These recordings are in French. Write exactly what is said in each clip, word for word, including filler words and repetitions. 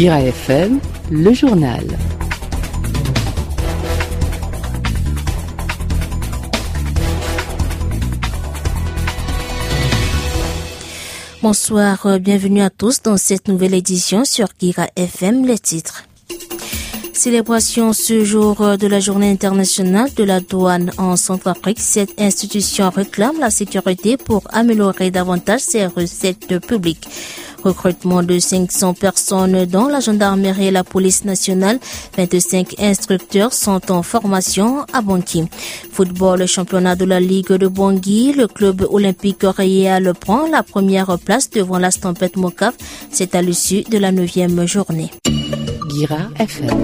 Guira F M, le journal. Bonsoir, bienvenue à tous dans cette nouvelle édition sur Guira F M, les titres. Célébration ce jour de la Journée internationale de la douane en Centrafrique. Cette institution réclame la sécurité pour améliorer davantage ses recettes publiques. Recrutement de cinq cents personnes dans la gendarmerie et la police nationale. vingt-cinq instructeurs sont en formation à Bangui. Football, championnat de la Ligue de Bangui. Le club olympique Royal prend la première place devant la Stampede Mocaf. C'est à l'issue de la neuvième journée. Guira F M.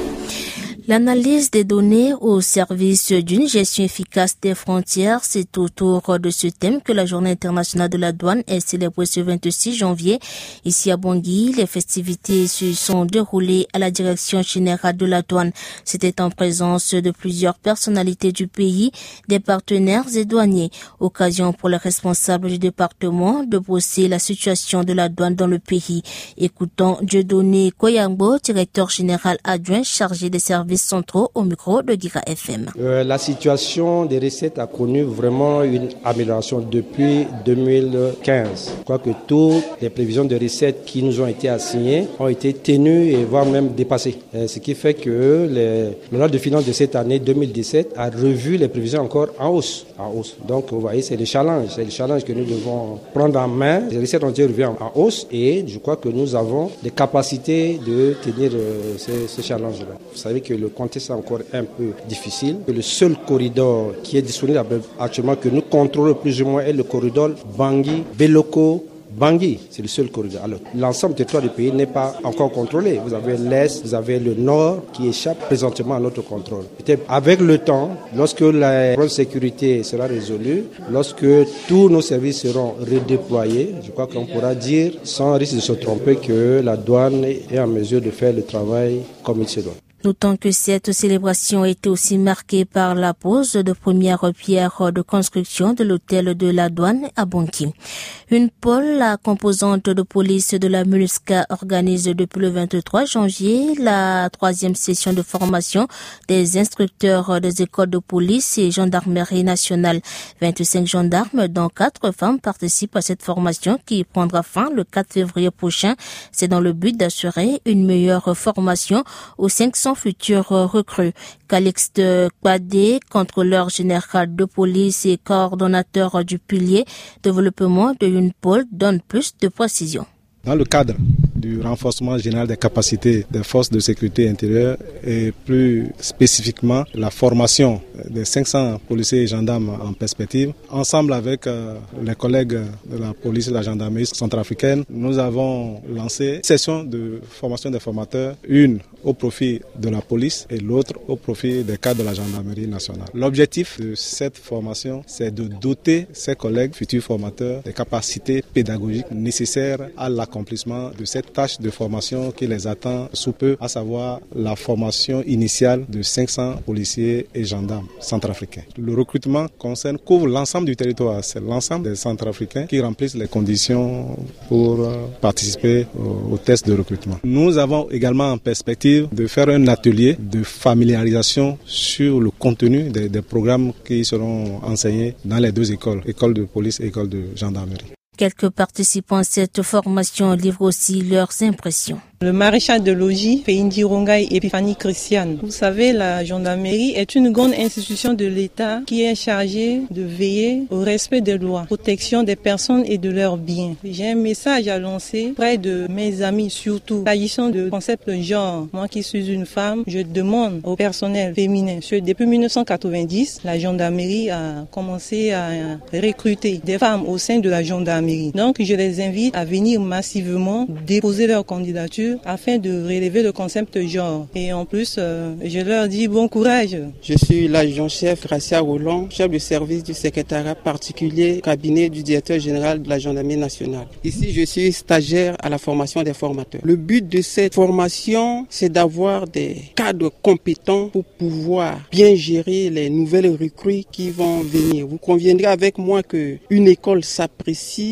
L'analyse des données au service d'une gestion efficace des frontières, c'est autour de ce thème que la Journée internationale de la douane est célébrée ce vingt-six janvier. Ici à Bangui, les festivités se sont déroulées à la direction générale de la douane. C'était en présence de plusieurs personnalités du pays, des partenaires et douaniers. Occasion pour les responsables du département de brosser la situation de la douane dans le pays. Écoutons Dieudonné Koyambo, directeur général adjoint chargé des services centraux au micro de Guira F M. Euh, la situation des recettes a connu vraiment une amélioration depuis deux mille quinze. Je crois que toutes les prévisions de recettes qui nous ont été assignées ont été tenues et voire même dépassées. Euh, ce qui fait que les, le loi de finances de cette année deux mille dix-sept a revu les prévisions encore en hausse. En hausse. Donc vous voyez, c'est le challenge. C'est le challenge que nous devons prendre en main. Les recettes ont été revues en, en hausse et je crois que nous avons des capacités de tenir euh, ce, ce challenge-là. Vous savez que le contexte est encore un peu difficile. Le seul corridor qui est disponible actuellement, que nous contrôlons plus ou moins, est le corridor Bangui-Beloko. Bangui, c'est le seul corridor. Alors, l'ensemble du territoire du pays n'est pas encore contrôlé. Vous avez l'Est, vous avez le Nord qui échappe présentement à notre contrôle. Peut-être avec le temps, lorsque la problème de sécurité sera résolu, lorsque tous nos services seront redéployés, je crois qu'on pourra dire, sans risque de se tromper, que la douane est en mesure de faire le travail comme il se doit. Notons que cette célébration a été aussi marquée par la pose de première pierre de construction de l'hôtel de la douane à Bangui. Une pôle, la composante de police de la MINUSCA, organise depuis le vingt-trois janvier la troisième session de formation des instructeurs des écoles de police et gendarmerie nationale. vingt-cinq gendarmes, dont quatre femmes, participent à cette formation qui prendra fin le quatre février prochain. C'est dans le but d'assurer une meilleure formation aux cinq cents futurs recrues. Calixte Kwadé, contrôleur général de police et coordonnateur du pilier développement de une pôle, donne plus de précisions. Dans le cadre du renforcement général des capacités des forces de sécurité intérieure et plus spécifiquement la formation des cinq cents policiers et gendarmes en perspective, ensemble avec euh, les collègues de la police et de la gendarmerie centrafricaine, nous avons lancé une session de formation des formateurs, une au profit de la police et l'autre au profit des cadres de la gendarmerie nationale. L'objectif de cette formation, c'est de doter ces collègues futurs formateurs des capacités pédagogiques nécessaires à l'accomplissement de cette tâche de formation qui les attend sous peu, à savoir la formation initiale de cinq cents policiers et gendarmes centrafricains. Le recrutement concerne, couvre l'ensemble du territoire, c'est l'ensemble des centrafricains qui remplissent les conditions pour participer au, au test de recrutement. Nous avons également en perspective de faire un atelier de familiarisation sur le contenu des, des programmes qui seront enseignés dans les deux écoles, école de police et école de gendarmerie. Quelques participants à cette formation livrent aussi leurs impressions. Le maréchal de logis, Feindi Rongai Epiphanie Christiane. Vous savez, la gendarmerie est une grande institution de l'État qui est chargée de veiller au respect des lois, protection des personnes et de leurs biens. J'ai un message à lancer près de mes amis, surtout s'agissant de concept genre. Moi qui suis une femme, je demande au personnel féminin. Depuis mille neuf cent quatre-vingt-dix, la gendarmerie a commencé à recruter des femmes au sein de la gendarmerie. Donc, je les invite à venir massivement déposer leur candidature afin de relever le concept genre. Et en plus, euh, je leur dis bon courage. Je suis l'adjoint-chef Gracia Roland, chef de service du secrétariat particulier cabinet du directeur général de la gendarmerie nationale. Ici, je suis stagiaire à la formation des formateurs. Le but de cette formation, c'est d'avoir des cadres compétents pour pouvoir bien gérer les nouvelles recrues qui vont venir. Vous conviendrez avec moi qu'une école s'apprécie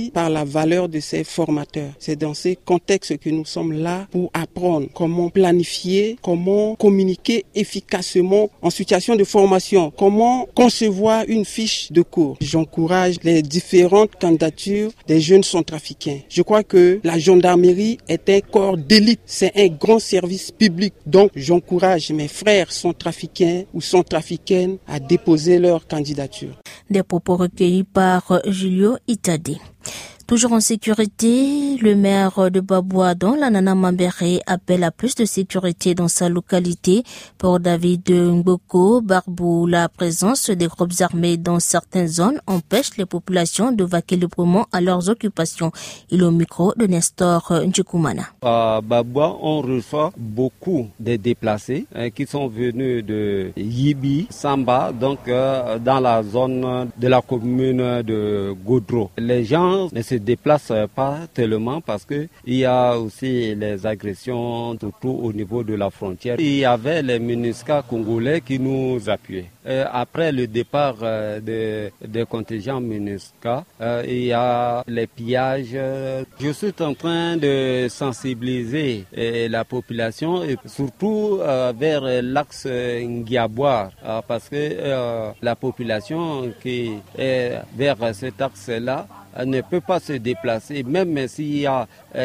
aussi par la valeur de ces formateurs. C'est dans ces contextes que nous sommes là pour apprendre comment planifier, comment communiquer efficacement en situation de formation, comment concevoir une fiche de cours. J'encourage les différentes candidatures des jeunes centrafricains. Je crois que la gendarmerie est un corps d'élite, c'est un grand service public. Donc j'encourage mes frères centrafricains ou centrafricaines à déposer leur candidature. Des propos recueillis par Julio Itade. Toujours en sécurité, le maire de Babouadon, Lanana Mambéré, appelle à plus de sécurité dans sa localité. Pour David Mboko Barbou, la présence des groupes armés dans certaines zones empêche les populations de vaquer librement à leurs occupations. Il est au micro de Nestor Ndjikumana. À Baboua, on reçoit beaucoup de déplacés euh, qui sont venus de Yibi, Samba, donc euh, dans la zone de la commune de Godro. Les gens ne se déplacent pas tellement parce que il y a aussi les agressions surtout au niveau de la frontière. Il y avait les MINUSCA congolais qui nous appuyaient. Et après le départ euh, des de contingents MINUSCA, euh, il y a les pillages. Je suis en train de sensibiliser euh, la population et surtout euh, vers l'axe Ngiaboire euh, parce que euh, la population qui est vers cet axe-là ne peut pas se déplacer, même s'il y a